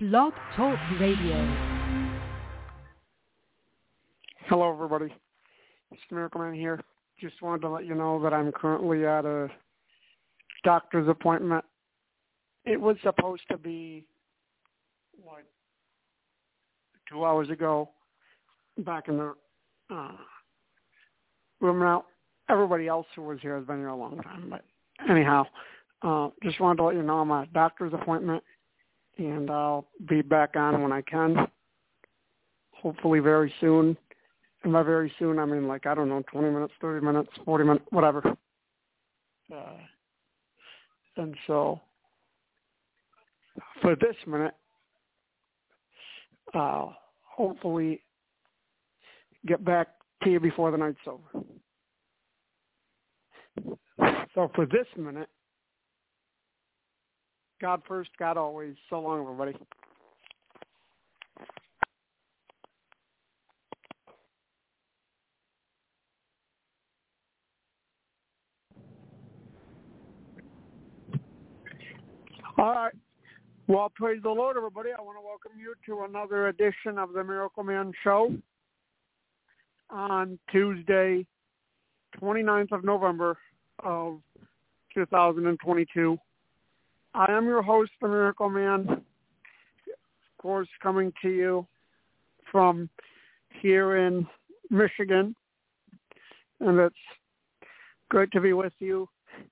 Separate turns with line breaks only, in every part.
Blog Talk Radio.
Hello, everybody. It's Miracle Man here. Just wanted to let you know that I'm currently at a doctor's appointment. It was supposed to be, 2 hours ago, back in the room. Now, everybody else who was here has been here a long time. But anyhow, just wanted to let you know I'm at a doctor's appointment, and I'll be back on when I can, hopefully very soon. And by very soon, I mean 20 minutes, 30 minutes, 40 minutes, whatever. And so, for this minute, I'll hopefully get back to you before the night's over. So for this minute, God first, God always. So long, everybody. All right. Well, praise the Lord, everybody. I want to welcome you to another edition of the Miracle Man Show on Tuesday, 29th of November of 2022. I am your host, the Miracle Man, of course, coming to you from here in Michigan, and it's great to be with you.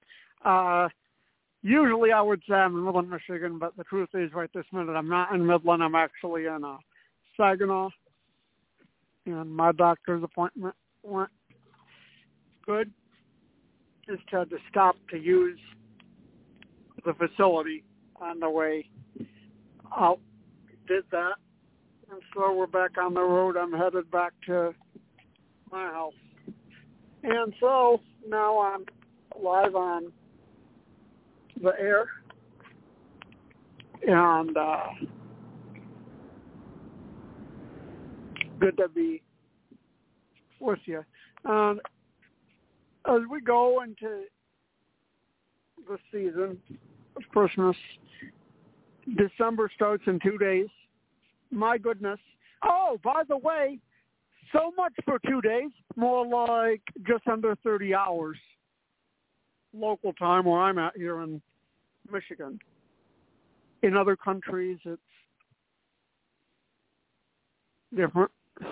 Usually I would say I'm in Midland, Michigan, but the truth is right this minute I'm not in Midland. I'm actually in Saginaw, and my doctor's appointment went good. Just had to stop to use the facility on the way out. Did that, and so we're back on the road. I'm headed back to my house. And so now I'm live on the air, and good to be with you. And as we go into the season of Christmas, December starts in 2 days. My goodness. Oh, by the way, so much for 2 days, more like just under 30 hours local time where I'm at here in Michigan. In other countries, it's different.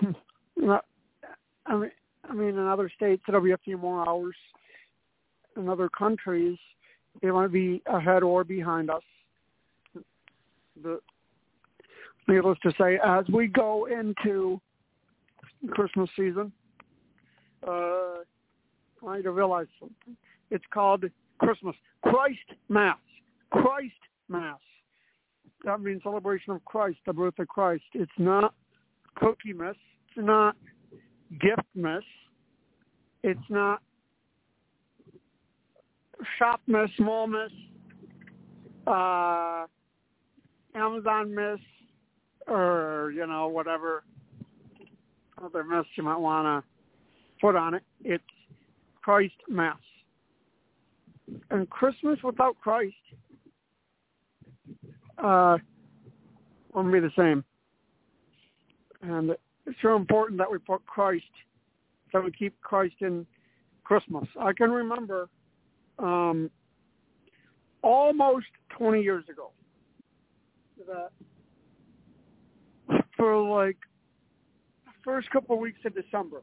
I mean, in other states, it'll be a few more hours. In other countries, it might be ahead or behind us. But needless to say, as we go into Christmas season, I need to realize something. It's called Christmas. Christ Mass. Christ Mass. That means celebration of Christ, the birth of Christ. It's not Cookie Miss. It's not Gift Miss. It's not Shop Miss, Small Miss, Amazon Miss, or, whatever other miss you might want to put on it. It's Christ Mass. And Christmas without Christ wouldn't be the same. And it's so important that we put Christ, that we keep Christ in Christmas. I can remember almost 20 years ago that for the first couple of weeks of December,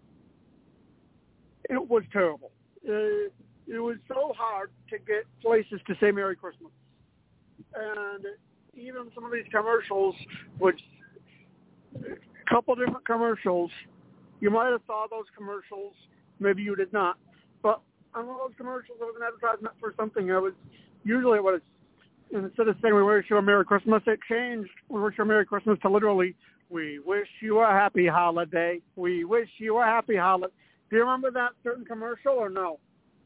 it was terrible. It was so hard to get places to say Merry Christmas. And even some of these commercials, which a couple different commercials, you might have saw those commercials, maybe you did not. But on one of those commercials, it was an advertisement for something. Usually it was, instead of saying we wish you a Merry Christmas, it changed. We wish you a Merry Christmas to literally, we wish you a happy holiday. We wish you a happy holiday. Do you remember that certain commercial or no?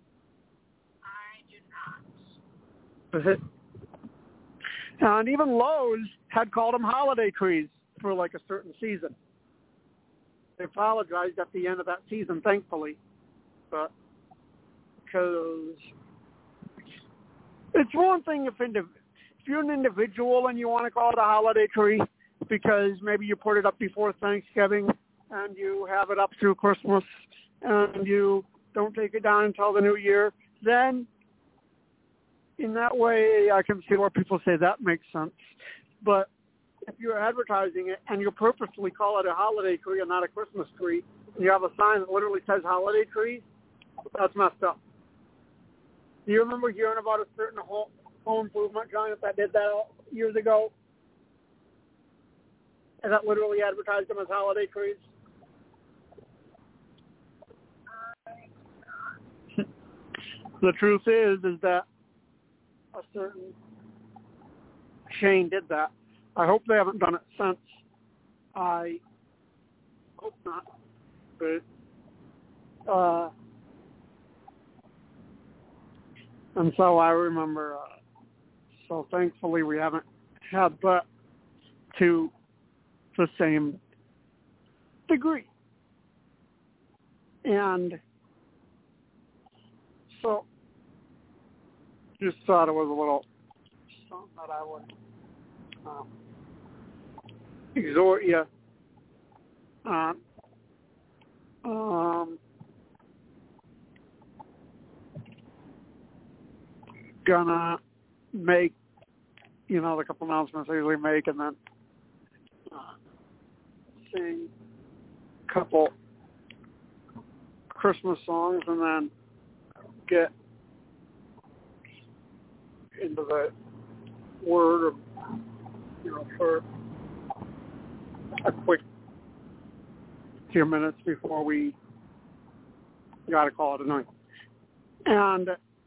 And even Lowe's had called them holiday trees for a certain season. They apologized at the end of that season, thankfully, but because it's one thing if you're an individual and you want to call it a holiday tree because maybe you put it up before Thanksgiving and you have it up through Christmas and you don't take it down until the new year, then in that way I can see where people say that makes sense. But if you're advertising it and you purposely call it a holiday tree and not a Christmas tree, and you have a sign that literally says holiday tree, that's messed up. Do you remember hearing about a certain home improvement giant that did that years ago? And that literally advertised them as holiday trees? The truth is that a certain chain did that. I hope they haven't done it since. I hope not. But, and so I remember, so thankfully we haven't had that to the same degree. And so just thought it was a little something that I would exhort you on. Gonna make, the couple announcements I usually make, and then sing a couple Christmas songs, and then get into the word, for a quick few minutes before we got to call it a night. And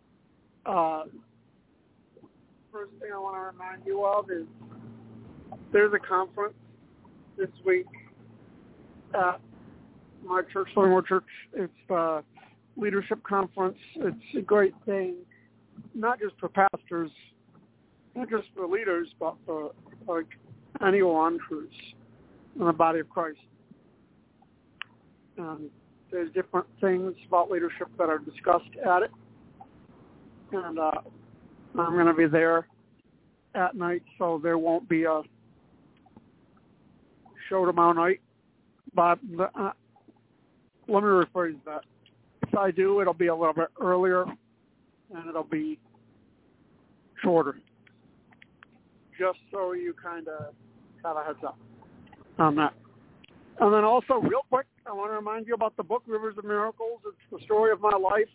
first thing I want to remind you of is there's a conference this week at my church, Livingwood Church. It's the leadership conference. It's a great thing, not just for pastors, not just for leaders, but for anyone who's in the body of Christ. There's different things about leadership that are discussed at it. And I'm going to be there at night, so there won't be a show tomorrow night. But let me rephrase that. If I do, it'll be a little bit earlier, and it'll be shorter, just so you kind of have a heads up on that. And then also, real quick, I want to remind you about the book, Rivers of Miracles. It's the story of my life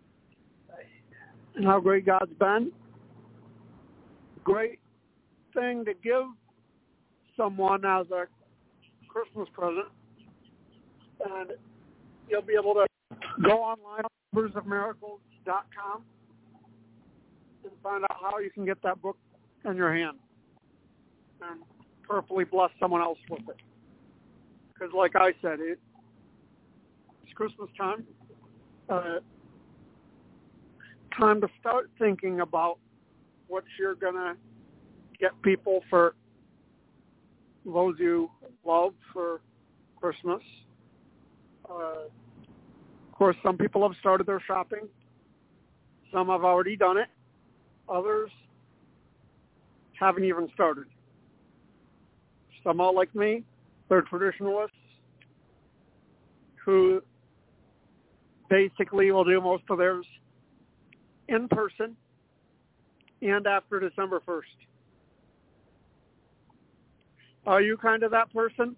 and how great God's been. Great thing to give someone as a Christmas present. And you'll be able to go online at riversofmiracles.com and find out how you can get that book in your hand and prayerfully bless someone else with it. Because like I said, it's Christmas time. Time to start thinking about what you're going to get people for those you love for Christmas. Of course, some people have started their shopping. Some have already done it. Others haven't even started. Some are like me. They're traditionalists who basically will do most of theirs in person and after December 1st. Are you kind of that person?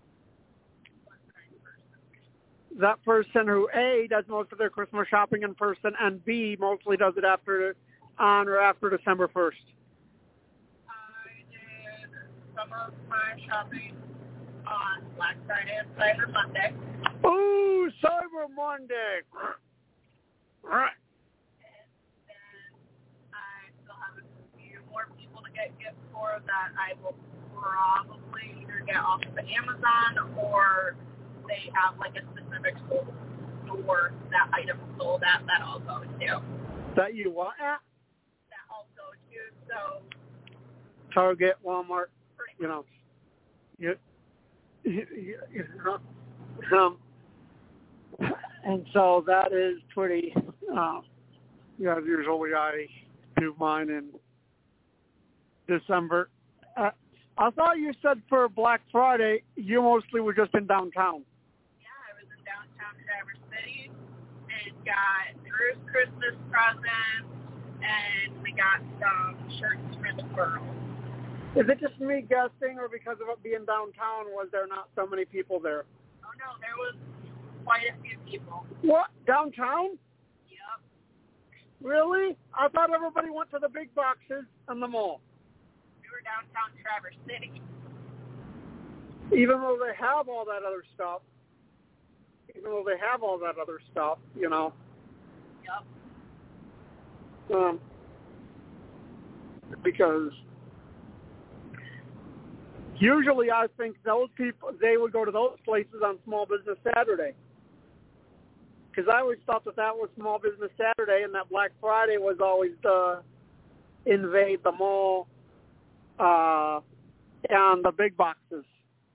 That person who, A, does most of their Christmas shopping in person, and B, mostly does it on or after December 1st?
I did some of my shopping on Black Friday and Cyber Monday.
Ooh, Cyber Monday! Right.
And then I still have a few more people to get gifts for that I will probably either get off of Amazon or they have like a specific store that item sold at that I'll go to.
That you what at?
That I'll go to, so.
Target, Walmart, and so that is pretty, usually I do mine in December. I thought you said for Black Friday you mostly were just in downtown.
Yeah, I was in downtown Traverse City and got Drew's Christmas present, and we got some shirts for the girls.
Is it just me guessing, or because of it being downtown, was there not so many people there?
Oh, no, there was quite a few people.
What? Downtown?
Yep.
Really? I thought everybody went to the big boxes and the mall.
We were downtown Traverse City.
Even though they have all that other stuff. You know.
Yep.
Because usually I think those people, they would go to those places on Small Business Saturday. Because I always thought that was Small Business Saturday, and that Black Friday was always the invade the mall and the big boxes.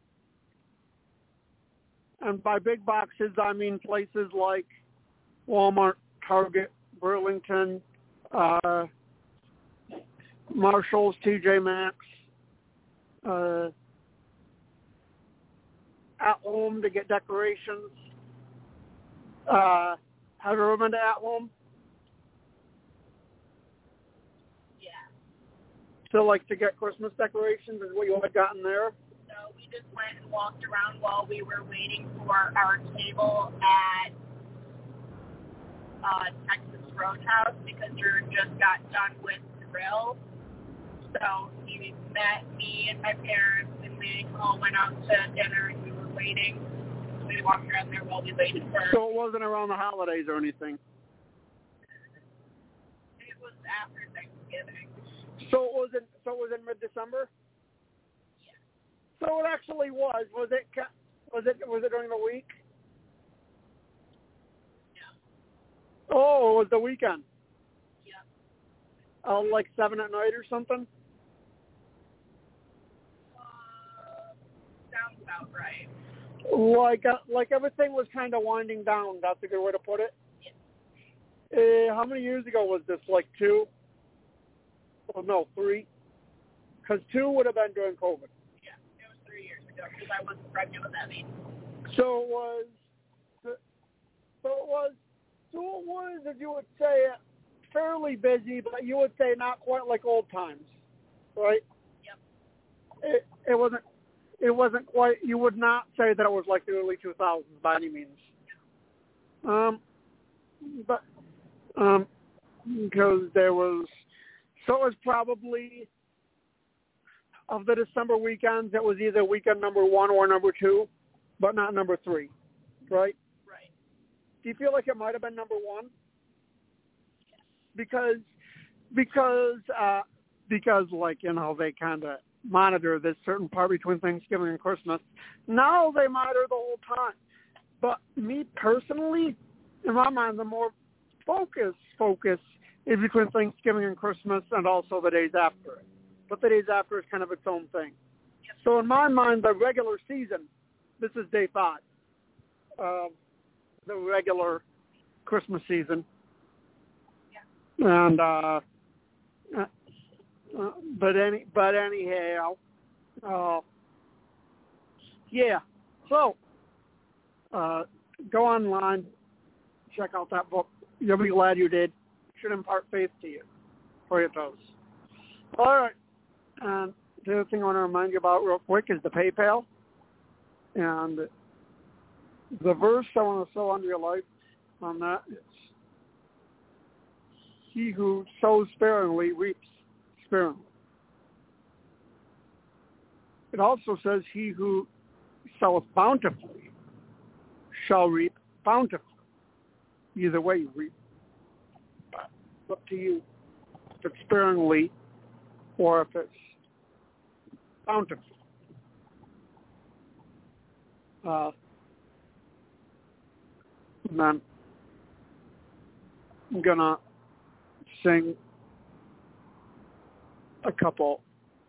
And by big boxes, I mean places like Walmart, Target, Burlington, Marshalls, TJ Maxx, At Home to get decorations. Have you ever been to At Home?
Yeah.
So, like, to get Christmas decorations is what you had gotten there?
So we just went and walked around while we were waiting for our table at Texas Roadhouse because Drew just got done with the grill. So he met me and my parents, and we all went out to dinner, and we were waiting. We walked around there while we waited for.
So it wasn't around the holidays or anything?
It was after Thanksgiving.
So it was in mid-December?
Yeah.
So it actually was. Was it during the week?
Yeah.
Oh, it was the weekend.
Yeah.
Like 7 at night or something?
Sounds about right.
Like everything was kind of winding down. That's a good way to put it.
Yeah.
How many years ago was this? Like 2? Oh, no, 3. Because 2 would have been during COVID.
Yeah, it was 3 years ago because I wasn't pregnant with Abby.
So it was, if you would say, fairly busy, but you would say not quite like old times, right?
Yep.
It wasn't quite, you would not say that it was like the early 2000s by any means. Because there was, so it was probably, of the December weekends, it was either weekend number 1 or number 2, but not number 3, right?
Right.
Do you feel like it might have been number 1? Because like, you know, they kind of monitor this certain part between Thanksgiving and Christmas. Now they monitor the whole time. But me personally, in my mind, the more focus is between Thanksgiving and Christmas and also the days after. But the days after is kind of its own thing.
Yep.
So in my mind, the regular season, this is day 5, the regular Christmas season. And but anyhow, yeah. So go online, check out that book. You'll be glad you did. It should impart faith to you, for it does. All right. And the other thing I want to remind you about real quick is the PayPal. And the verse I want to sow under your life on that is, he who sows sparingly reaps sparingly. It also says, he who soweth bountifully shall reap bountifully. Either way you reap. But it's up to you if it's sparingly or if it's bountifully. And then I'm going to sing a couple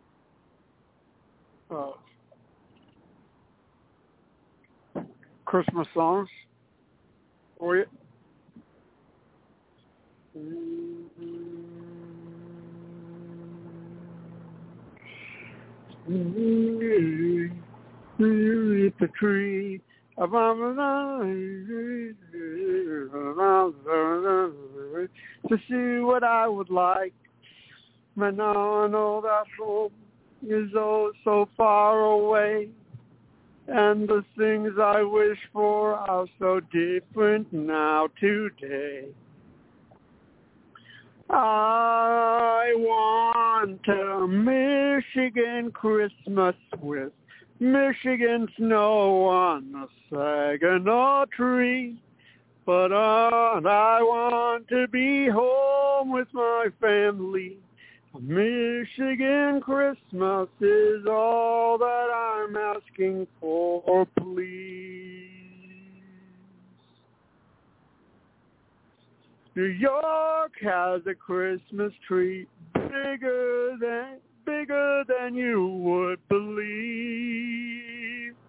of Christmas songs for you. beneath the tree. To see what I would like. But now I know that home is oh so far away. And the things I wish for are so different now today. I want a Michigan Christmas with Michigan snow on the Saginaw tree. But I want to be home with my family. A Michigan Christmas is all that I'm asking for, please. New York has a Christmas tree bigger than you would believe.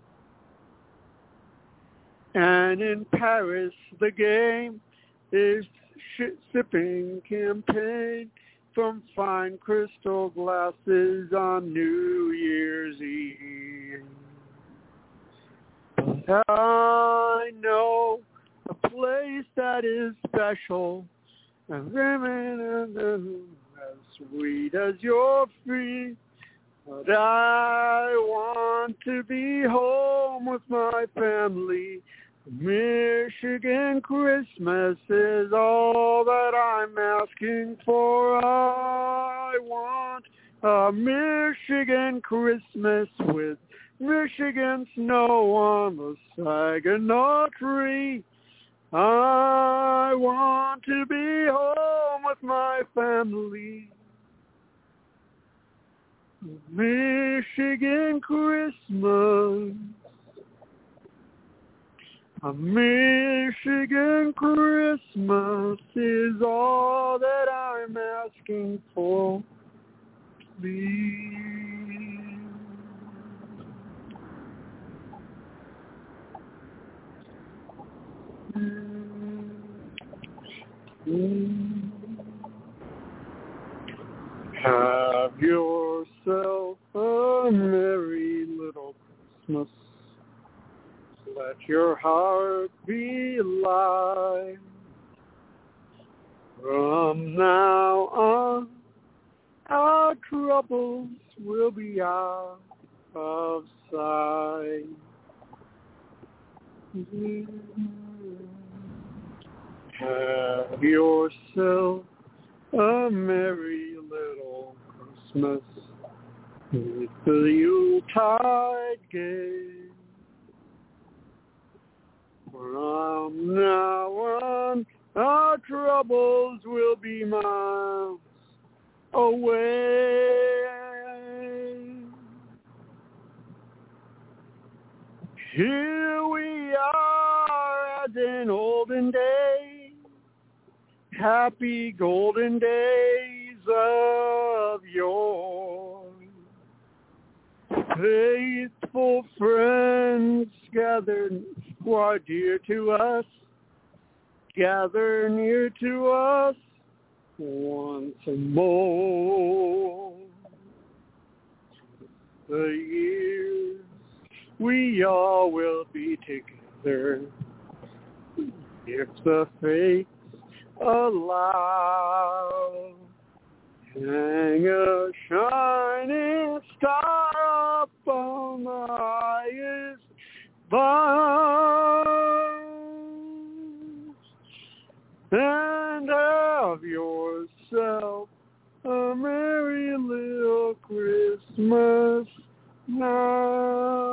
And in Paris, the game is sipping champagne from fine crystal glasses on New Year's Eve. But I know a place that is special and women as sweet as your feet. But I want to be home with my family. Michigan Christmas is all that I'm asking for. I want a Michigan Christmas with Michigan snow on the Saginaw tree. I want to be home with my family. Michigan Christmas. A Michigan Christmas is all that I'm asking for, please. Have yourself a merry little Christmas. Let your heart be light. From now on, our troubles will be out of sight. Have yourself a merry little Christmas with the Yuletide gay. From now on, our troubles will be miles away. Here we are as in olden days, happy golden days of yore. Faithful friends gathered who are dear to us, gather near to us once more. The years we all will be together, if the fates allow. Hang a shining star up on the highest bound, and have yourself a merry little Christmas now.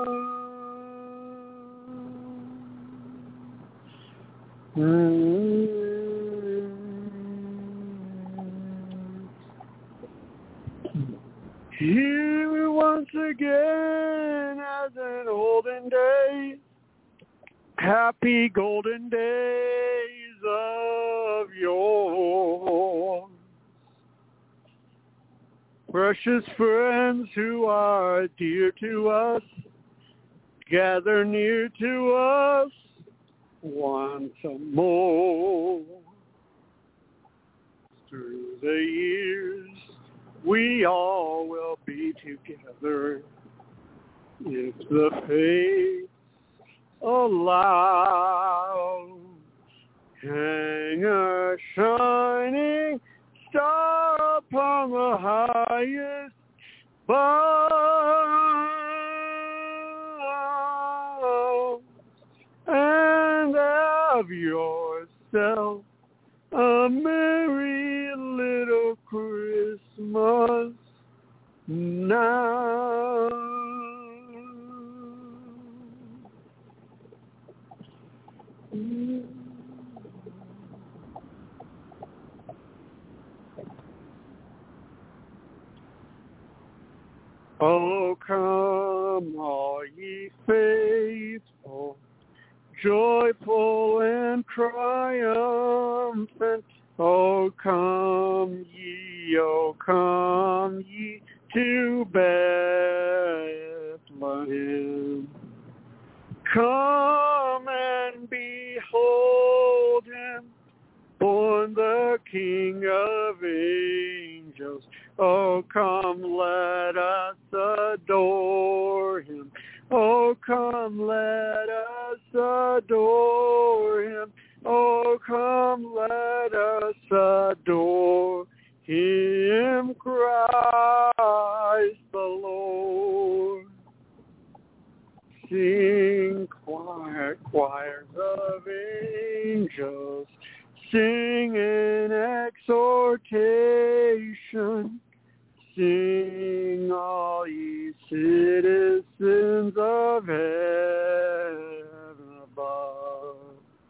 Here once again as in olden days, happy golden days of yore. Precious friends who are dear to us, gather near to us once more. Through the years, we all will be together, into the face aloud. Hang a shining star upon the highest bough, and have yourself a merry little Christmas now. Oh, come, all ye faithful, joyful and triumphant. Oh, come ye to Bethlehem. Come and behold him, born the King of angels. Oh, come, let us adore him. Oh, come, let us adore him. Oh, come, let us adore him, Christ the Lord. Sing, choirs of angels, sing in exhortation. Sing, all ye citizens of heaven above.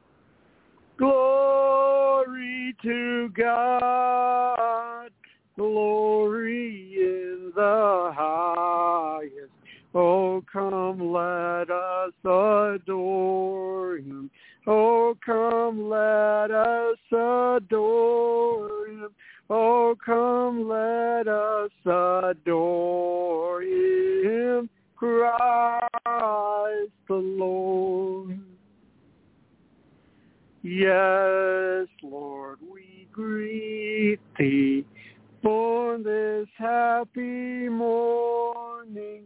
Glory to God, glory in the highest. Oh, come, let us adore him. Oh, come, let us adore him. Oh, come, let us adore him, Christ the Lord. Yes, Lord, we greet thee, born this happy morning.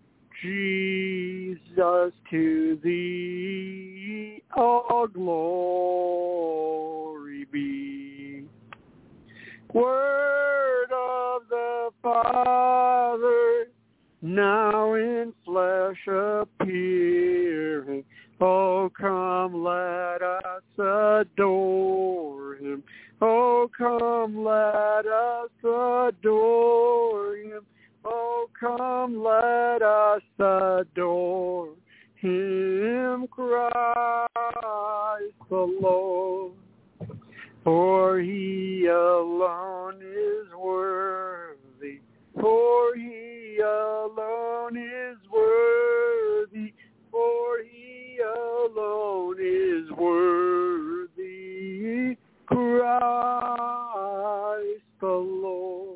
Jesus, to thee all glory be. Word of the Father, now in flesh appearing. Oh, come, let us adore him. Oh, come, let us adore him. Oh, come, let us adore him, Christ the Lord. For he alone is worthy. For he alone is worthy. For he alone is worthy, Christ the Lord.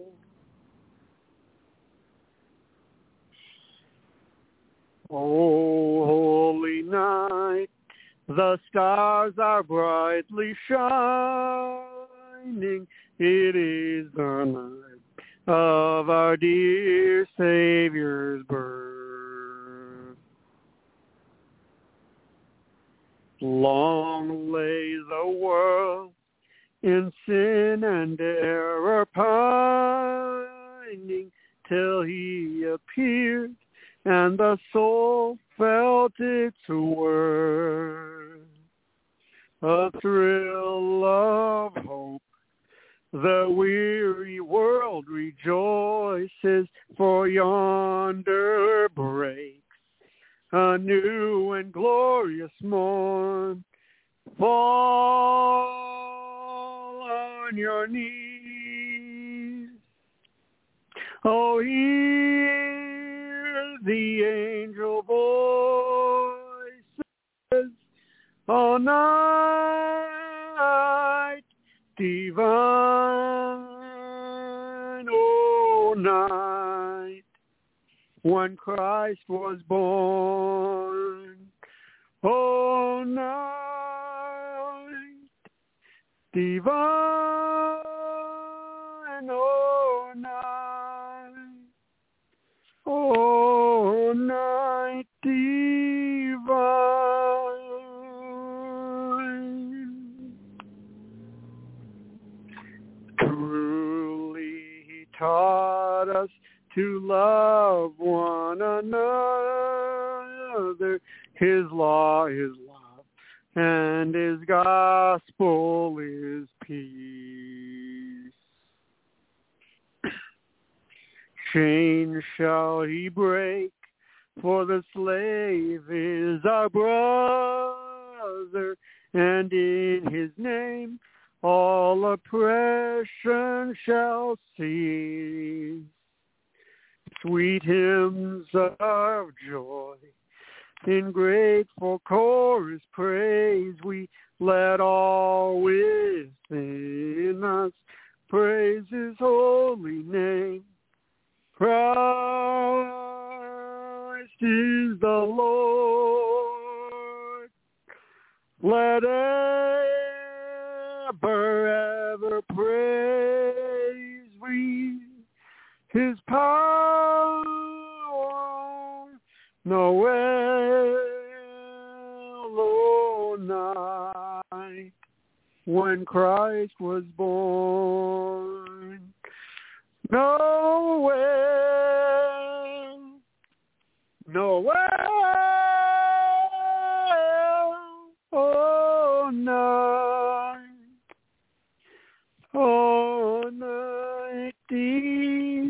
Oh, holy night, the stars are brightly shining. It is the night of our dear Savior's birth. Long lay the world in sin and error pining, till he appeared and the soul felt its worth. A thrill of hope, the weary world rejoices, for yonder breaks a new and glorious morn. Fall on your knees, oh, hear the angel voices, all night divine, oh, night when Christ was born. Oh, night divine, oh, night, oh, night divine. Truly he taught us to love one another. His law is love, and his gospel is peace. Chains shall he break, for the slave is our brother, and in his name all oppression shall cease. Sweet hymns of joy, in grateful chorus praise, we let all within us praise his holy name. Christ is the Lord. Let ever praise we his power. Noel, O night, when Christ was born. Noel, oh night divine.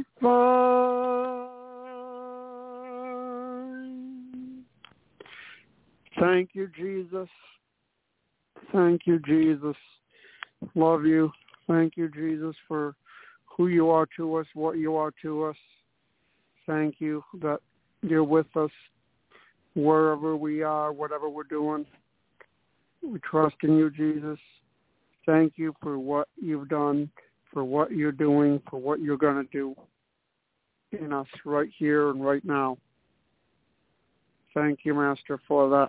Thank you, Jesus. Thank you, Jesus. Love you. Thank you, Jesus, for who you are to us, what you are to us. Thank you that you're with us wherever we are, whatever we're doing. We trust in you, Jesus. Thank you for what you've done, for what you're doing, for what you're going to do in us right here and right now. Thank you, Master, for that.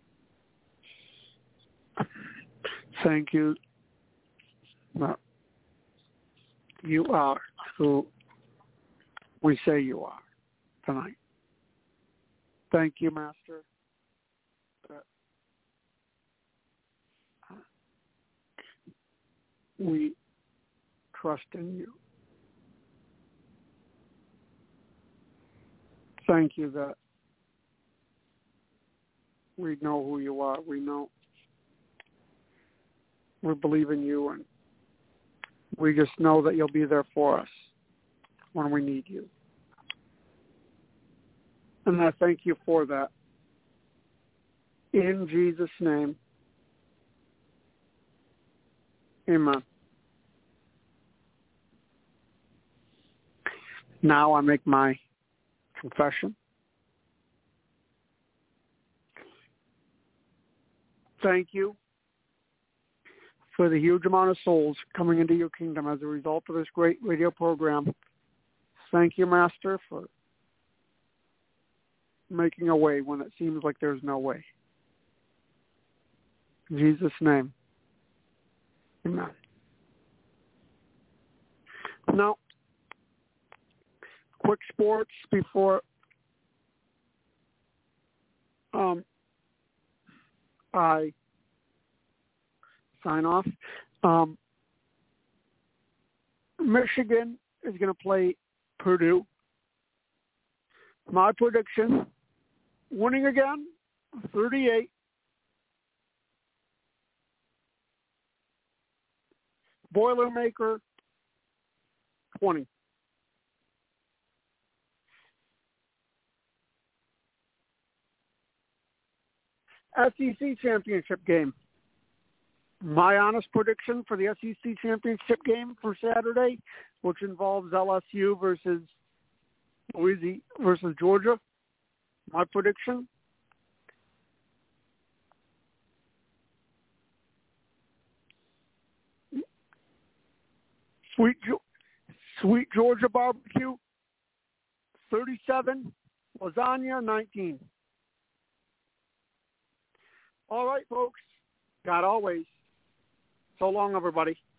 Thank you that you are who we say you are tonight. Thank you, Master, that we trust in you. Thank you that we know who you are. We believe in you, and we just know that you'll be there for us when we need you. And I thank you for that. In Jesus' name, amen. Now I make my confession. Thank you for the huge amount of souls coming into your kingdom as a result of this great radio program. Thank you, Master, for making a way when it seems like there's no way. In Jesus' name, amen. Now, quick sports before I sign off. Michigan is going to play Purdue. My prediction, winning again, 38. Boilermaker, 20. SEC championship game. My honest prediction for the SEC championship game for Saturday, which involves LSU versus Louisiana versus Georgia. My prediction, Sweet Georgia barbecue, 37, lasagna, 19. All right, folks. God always. So long, everybody.